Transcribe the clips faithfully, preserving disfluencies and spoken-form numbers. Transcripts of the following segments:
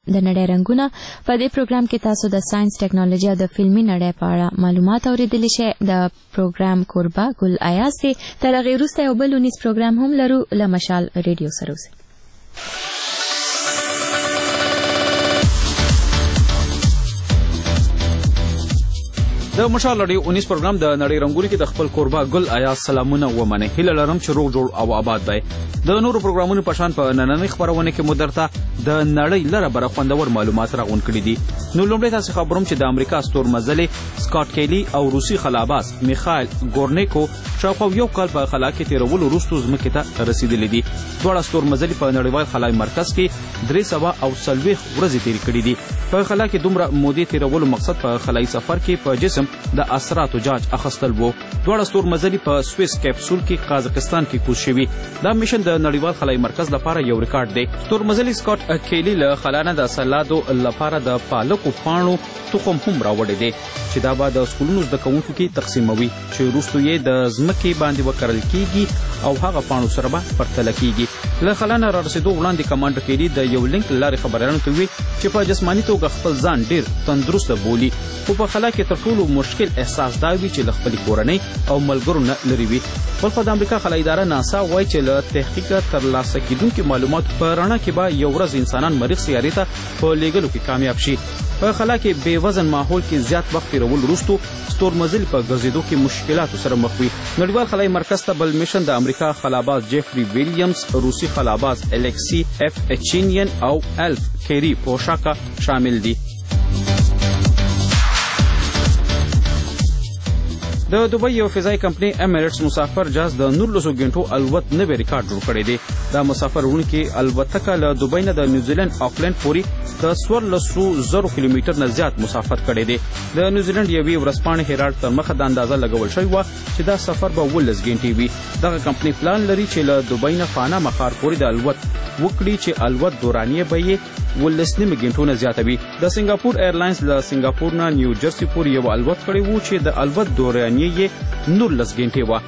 د نړۍ رنگونه. په دې پروګرام کې تاسو د ساينس، ټیکنالوژي او د فلمي نړۍ په اړه معلومات اوریدلی شئ. د پروګرام کوربه ګل ایاز دی. تر هغې وروسته یو بل ونیز پروګرام هم لرو له مشال ریډیو سره. اوسئ. د مشال رادیو اونیس پروګرام د نړۍ رنګونو کې د خپل کوربه ګل ایاز سلامونه ومنئ. هیله لرم چې روغ جوړ او آباد دی. د نورو پروګرامونو په شان په نننۍ خپرونه کې مو درته د نړۍ لره بره خوندور معلومات راغونډ کړي دي. نو لومړی تاسې خبروم چې د امریکا ستورمزلې سکاټ کیلی او روسي خلاباز میخایل ګورنیکو شاوخوا یو کال په خلا کې تېرولو وروسته ځمکې ته رسېدلي دي. دواړه ستورمزلې په نړیوال خلایي مرکز کې درې سوه او څلوېښت ورځې تېرې کړي دي. په خلا کې دومره مودې تېرولو مقصد په خلایي سفر کې په جسم د اثراتو جاج اخیستل وو. دواړه ستورمزلې په سویس کیپسول کې قازقستان کې کوز شوي. دا میشن د نړیوال خلایي مرکز لپاره یو ریکارډ دی. ستورمزلې سکاټ کیلی له خلا نه د سلادو لپاره د پالکو پاڼو تخم هم راوړی دی چې دا به د سکولونو زده کوونکو کې تقسیموي چې وروسته یې د ځمکې باندې وکرل کیږي او هغه پاڼو سره به پرتله کیږي. له خلا نه رارسېدو وړاندې کمانډر کیلی د یو لینک له لارې خبریالانو ته وویل چې په جسماني توګه خپل ځان ډېر تندرسته بولي، خو په خلا کې تر ټولو مشکل احساس دا وي چې له خپلې کورنۍ او ملګرو نه لرې وي. بل خوا د امریکا خلایي اداره ناسا وایي چې له تحقیقه ترلاسه کېدونکي معلوماتو په رڼا کې به یو ورځ انسانان مریخ سیارې ته په لیږلو کې کامیاب شي. په خلا کې بې وزن ماحول کې زیات وخت تېرول وروسته ستورمزلې په ګرځېدو کې مشکلاتو سره مخ وي. نړیوال خلایي مرکز ته بل میشن د امریکا خلاباز جیفري ویلیامز، روسي خلاباز الکسی اف اچینین او الف کیری پوشاکا شامل دي. د دوبۍ یو فضایي کمپنۍ امیریټس مسافر جهاز د نولسو غنټو الوت نوی ریکارډ جوړ کړی دی. دا مسافر وړونکې الوتکه له دوبۍ نه د نیوزیلند آکلند پورې د څوارلسو زرو کیلومیټر نه زیات مسافت کړی دی. د نیوزیلند یوې ورځپاڼې هیراډ تر مخه د اندازه لګول شوې وه چې دا سفر به اوولس غنټې وي. دغه کمپنۍ پلان لري چې له دوبۍ نه پاناما ښار پورې د الوت وکړي چې الوت دورانیه به یې اوولس نیمې غنټو نه زیاته وي. د سنګاپور ایرلاینز له سنګاپور نه نیو جرسي پورې یو الوت کړی و چې د الوت دورانیه یې نولس غنټې وه.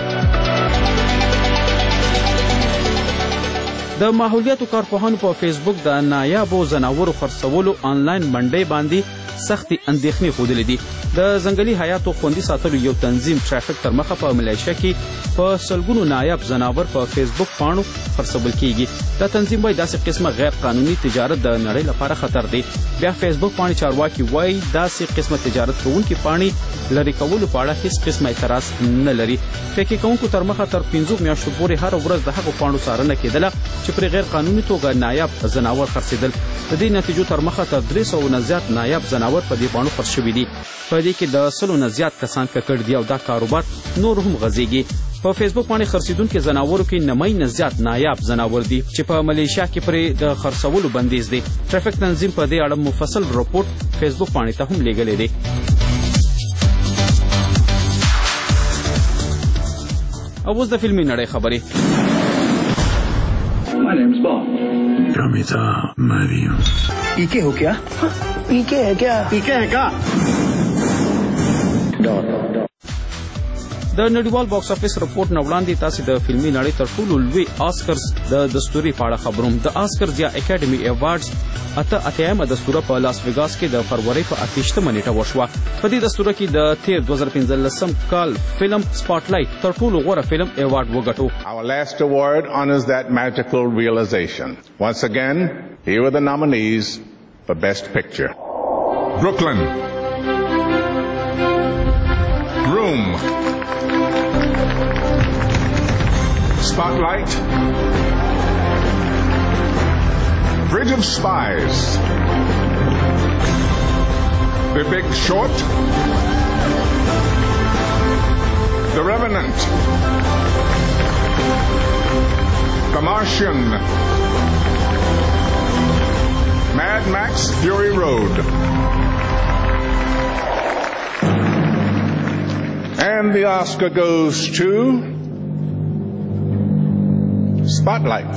د ماحولیاتو کارپوهانو په فیسبوک د نایابو ځناورو خرڅولو آنلاین منډۍ باندې سختې اندېښنې ښودلې دي. د ځنګلي حیاتو خوندي ساتلو یو تنظیم ټرافیک تر مخه په ملیشیا کې په سلګونو نایاب ځناور په فیسبوک پاڼو خرڅول کیږي. دا تنظیم وایي داسې قسمه غیر قانوني تجارت د نړۍ لپاره خطر دی. بیا فیسبوک پاڼې چارواکي وایي داسې قسمه تجارت کوونکي پاڼې لرې کولو په اړه هیڅ قسمه اعتراض نه لري. فیکي کوونکو تر مخه تر پنځو میاشتو پورې هره ورځ د هغو پاڼو څارنه کېدله چې پرې غیر قانوني توګه نایاب ځناور خرڅېدل. د دې نتیجو تر مخه تر درې سوو نه زیات نایاب ځناور په دې پاڼو خرڅ شوي دي. په دې کې د سلو نه زیات کسان ککړ دي او دا کاروبار نور هم غځېږي. په فیسبوک باندې خرڅېدونکو ځناورو کې نمۍ نه زیات نایاب ځناور دي چې په ملیشیا کې پرې د خرڅولو بندیز دی. ټرافیک تنظیم په دې اړه مفصل رپورټ فیسبوک باندې ته هم لیږلی دی. او اوس د فلمي نړۍ خبرې. My name's Bond. Kamita Mariam. पीके हो क्या? पीके है क्या? पीके है क्या? د نړیوال باکس افیس رپورټ نه وړاندې تاسې د فلمي نړۍ تر ټولو لوی آسکرز د دستوري په اړه خبروم. د آسکرز یا اکیډمي ایوارډز اته اتیایمه دستوره په لاس ویګاس کې د فروری په اتهشتمه نیټه وشوه. په دې دستوره کې د تیر دوه زره پنځلسم کال فلم سپاټ لایټ تر ټولو غوره فلم ایوارډ وګټو. Our last award honors that magical realization. Once again, here are the nominees for Best Picture. Brooklyn. Room. Spotlight. Bridge of Spies. The Big Short. The Revenant. The Martian. Mad Max Fury Road. And the Oscar goes to Spotlight.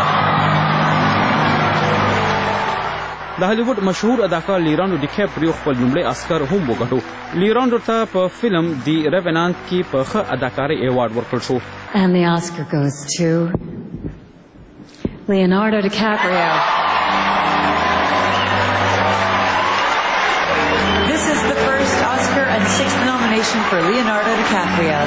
د هالیوډ مشهور اداکار لیرانډو ډیکاپریو خپل لومړی اسکر هم وګټو. لیرانډو ته په فلم دی ریونانت کې په ښه اداکارۍ ایوارډ ورکړل شو. And the Oscar goes to Leonardo DiCaprio. nomination for Leonardo DiCaprio.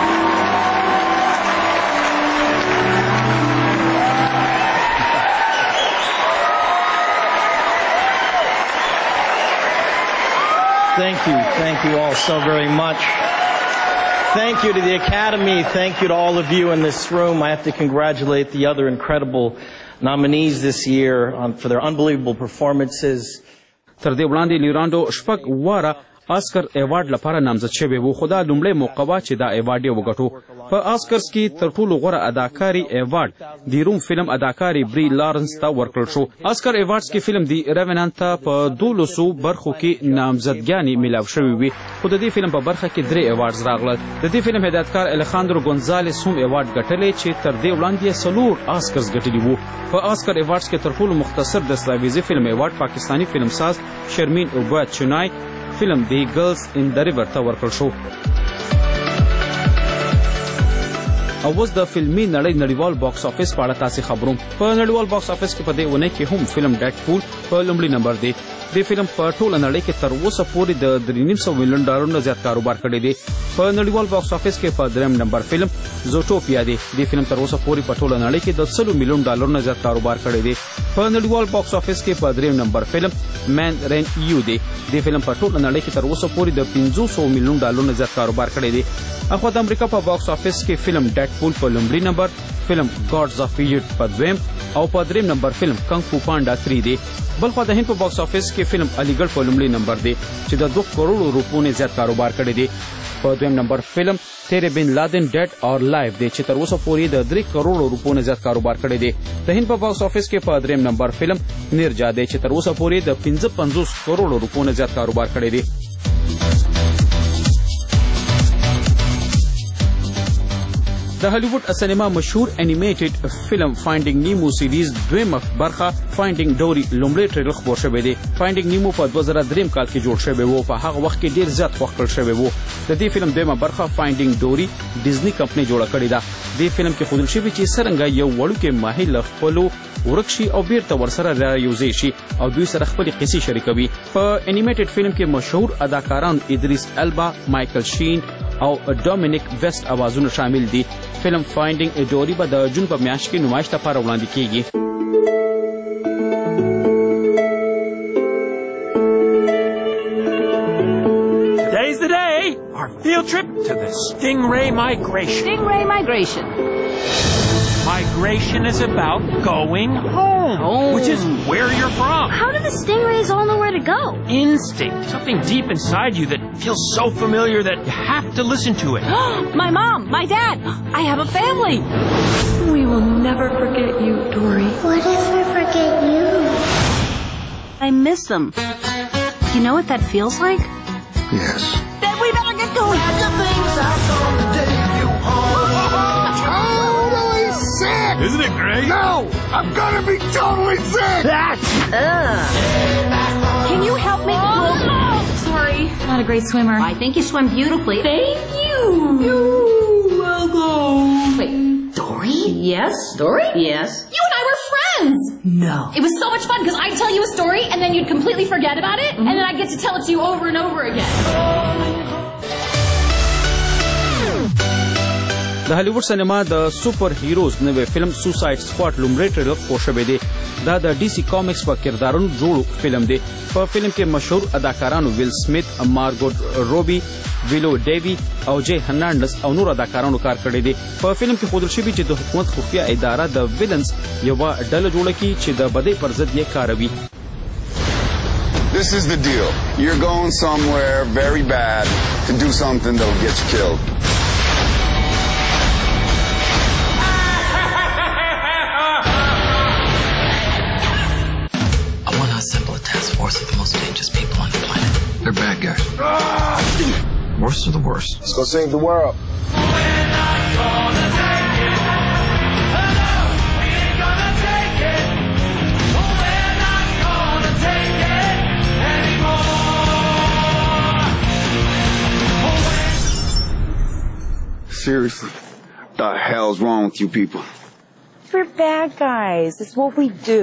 Thank you. Thank you all so very much. Thank you to the Academy. Thank you to all of you in this room. I have to congratulate the other incredible nominees this year um, for their unbelievable performances. تر دې وړاندې لیرانډو شپږ واره آسکر ایوارډ لپاره نامزد شوی و، خو دا لومړی موقع وه چې دا ایوارډ یې وګټو. په آسکرز کې تر ټولو غوره اداکاري ایوارډ د روم فلم اداکاري بری لارنس ته ورکړل شو. آسکر ایوارډز کې فلم دی ریونانت ته په دولسو برخو کې نامزدګیانې میلاو شوې وې، خو د دې فلم په برخه کې درې ایوارډز راغلل. د دې فلم هدایتکار الخاندرو ګونزالس هم ایوارډ ګټلی چې تر دې وړاندې یې څلور آسکرز ګټلي وو. په آسکر ایوارډز کې تر ټولو مختصر دستاویزي فلم ایوارډ پاکستانی فلمساز شرمین عبید چنای فلم دی گرلز ان د ریور ته ورکړل شو. او اوس د فلمي نړۍ نړیوال باکس افیس په اړه تاسې خبروم. په نړیوال باکس افیس کې په دې اونۍ کې هم فلم ډیډ پول په لومړي نمبر دی. دې فلم په ټوله نړۍ کې تر اوسه پورې د درې نیم سوه میلیون ډالرو زیات کاروبار کړی دی. په نړیوال باکس افیس کې په دریم نمبر فلم زوټوپیا دی. دې فلم تر اوسه پورې په ټوله نړۍ کې د سلو میلیون ډالرو زیات کاروبار کړی دی. په نړیوال باکس افیس کې په دریم نمبر فلم مین رین یو دی. دې فلم په ټوله نړۍ کې تر اوسه پورې د پنځه سوه میلیون ډالرو زیات کاروبار کړی دی. اخوا د امریکا په باکس افیس کې فلم ډیډ پول په لومړي نمبر، فلم ګاډز اف ایجپټ په دویم او په دریم نمبر فلم کنګ فو پانډا تری دی. بلخوا د هند په باکس افیس کې فلم علیګړ په لومړي نمبر دی چې د دوه کروڑو روپو نه زیات کاروبار کړی دی. په دویم نمبر فلم تیرے بن لادن ډیډ اور لایف دی چې تر اوسه پورې د درې کروڑو روپو نه زیات کاروبار کړی دی. د هند په باکس افیس کې په دریم نمبر فلم نرجا دی چې تر اوسه پورې د پنځه پنځوس کروڑو روپو نه زیات کاروبار کړی دی. د هالیوډ سینما مشهور انیمیټډ فلم فایندینګ نیمو سیریز دویمه برخه فایندینګ ډوري لومړی ټریلر خپور شوی دی. فایندینګ نیمو په دوه زره درې کال کې جوړ شوی و. په هغه وخت کې ډیر زیات خوښ کړل شوی و. د دې فلم دویمه برخه فایندینګ ډوري ډیزنی کمپنۍ جوړه کړې ده. دې فلم کې ښودل شوي چې څرنګه یو وړوکی ماهی له خپلو ورک شي او بیرته ورسره رایوځای شي او دوی سره خپلې قصې شریکوي. په انیمیټډ فلم کې مشهور اداکاران ادریس البا، مایکل شین او ډومینیک ویسټ اوازونه شامل دي. فلم فایندینګ ډوري به د جون په میاشت کې نمایش لپاره وړاندې کیږي. Today's the day. Our field trip to the Stingray Migration. Stingray Migration. Migration is about going home, oh. which is where you're from. How do the stingrays all know where to go? Instinct. Something deep inside you that feels so familiar that you have to listen to it. My mom, my dad, I have a family. We will never forget you, Dory. What if we forget you? I miss them. You know what that feels like? Yes. Then we better get going. Isn't it great? No! I'm gonna be totally sick! That's... Uh. Can you help me? Oh, no! Sorry. Not a great swimmer. I think you swim beautifully. Thank you! You're welcome. Wait, Dory? Yes? Dory? Yes. You and I were friends! No. It was so much fun because I'd tell you a story and then you'd completely forget about it, mm-hmm. and then I'd get to tell it to you over and over again. د هالیوډ سینما د سوپر هیروز نوی فلم سوساید سکواډ لومړی ټریلر خپور شوی دی. دا د ډي سي کامکس په کردارونو جوړ فلم دی. په فلم کې مشهور اداکارانو ویل سمیت، مارګوټ روبي، ویلو ډیوی او جے هرنانډس او نور اداکارانو کار کړی دی. په فلم کې ښودل شوي چې د حکومت خفیه اداره د ویلنز یوه ډله جوړه کړي چې د بدۍ پر ضد یې کاروي. This is the deal. You're going somewhere very bad to do something that'll get you killed. Assemble a task force of the most dangerous people on the planet. They're bad guys. Ah! Worst of the worst. Let's go save the world. We're not gonna take it. No, we ain't gonna take it. We're not gonna take it anymore. Seriously, what the hell's wrong with you people? We're bad guys. It's what we do.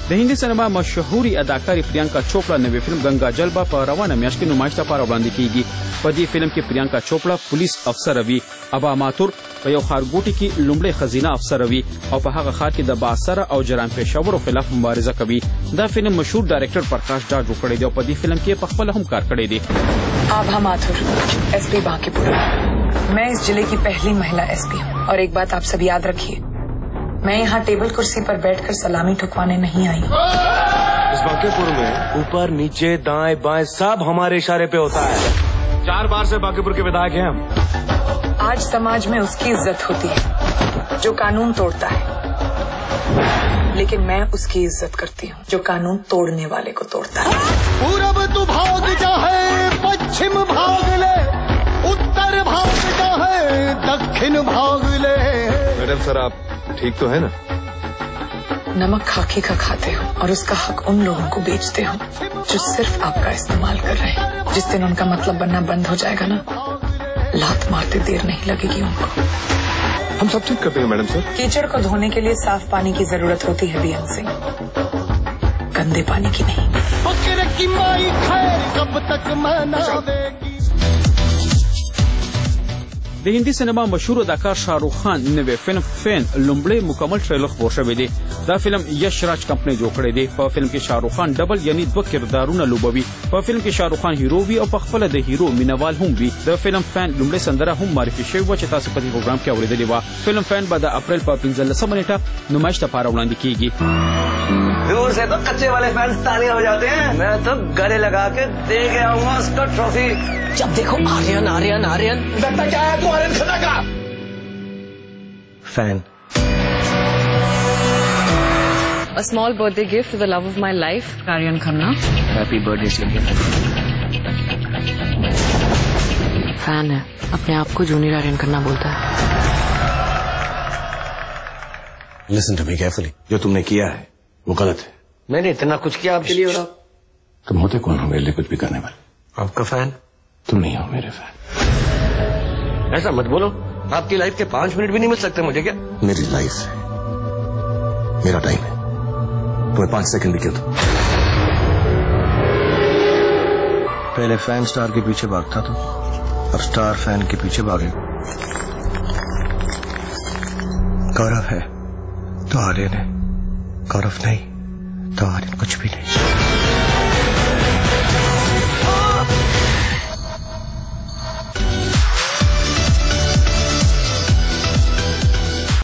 د هندي سینما مشهوري اداکارې پریانکا چوپړا نوې فلم گنگا جلبا په روانه میاشت کې نمایش لپاره وړاندې کیږي. په دې فلم کې پریانکا چوپړا پولیس افسر وي، ابا ماتور په یو ښارګوټي کې لومړی خزینه افسر وي او په هغه ښار کې د بااثره او جرم پېښورو خلاف مبارزه کوي. دا فلم مشهور ډایرکټر پرکاش جا جوړ کړی دی او په دې فلم کې په خپل هم کار کړی دی. Abha Mathur, SP Bankipur. मैं इस जिले की पहली महिला एसपी हूँ और एक बात आप सब याद रखिए, मैं यहाँ टेबल कुर्सी पर बैठकर सलामी ठुकवाने नहीं आई हूँ। इस बांकीपुर में ऊपर नीचे दाएं बाएं सब हमारे इशारे पे होता है। चार बार से बांकीपुर के विधायक हैं हम। आज समाज में उसकी इज्जत होती है जो कानून तोड़ता है, लेकिन मैं उसकी इज्जत करती हूँ जो कानून तोड़ने वाले को तोड़ता है। पूरब तू भाग जाए, पश्चिम भाग ले, उत्तर भाग जाए, दक्षिण भाग ले। मैडम सर आप ठीक तो है ना? नमक खाकी का खाते हो और उसका हक उन लोगों को बेचते हो जो सिर्फ आपका इस्तेमाल कर रहे हैं। जिस दिन उनका मतलब बनना बंद हो जाएगा ना, लात मारते देर नहीं लगेगी उनको। हम सब ठीक करते हैं मैडम सर। कीचड़ को धोने के लिए साफ पानी की जरूरत होती है बीएम सिंह, गंदे पानी की नहीं। फकीर की माई खैर कब तक मनावेगी। د هندي سینما مشهور اداکار شاهرخ خان نوې فلم فین لومړی مکمل ټریلر خپور شوی دی. دا فلم یش راج کمپنۍ جوړ کړی دی. په فلم کې شاهرخ خان ډبل یعنی دوه کردارونه لوبوي. په فلم کې شاهرخ خان هیرو وي او په خپل د هیرو مینوال هم وي. د فلم فین لومړی سندره هم معرفي شوې و چې تاسو په دې پروګرام کې اوریدلې و. فلم فین به د اپریل په پنځلسمه نیټه نمایش لپاره وړاندې کیږي. दूर से तो कच्चे वाले फैंस तालियां हो जाते हैं, मैं तो गले लगा के दे के आऊंगा उसका ट्रॉफी। जब देखो आर्यन आर्यन आर्यन, लगता क्या है तू आर्यन खन्ना का fan. A small birthday gift to the love of my life, Aryan Khanna. Happy birthday singer. Fan है, अपने आप को जूनियर आर्यन खन्ना बोलता है। लिसन टू मी केयरफुली, जो तुमने किया है वो गलत है। मैंने इतना कुछ किया आपके लिए और तुम होते कौन हो मेरे लिए कुछ भी करने वाले? आपका फैन। तुम नहीं हो मेरे फैन। ऐसा मत बोलो, आपकी लाइफ के पांच मिनट भी नहीं मिल सकते मुझे क्या? मेरी लाइफ है, मेरा टाइम है, तुम्हें पांच सेकंड भी क्यों दो? पहले फैन स्टार के पीछे भागता था, अब स्टार फैन के पीछे भागे। गौरव है तो आर्यन है, गौरव नहीं तो आर्यन कुछ भी नहीं।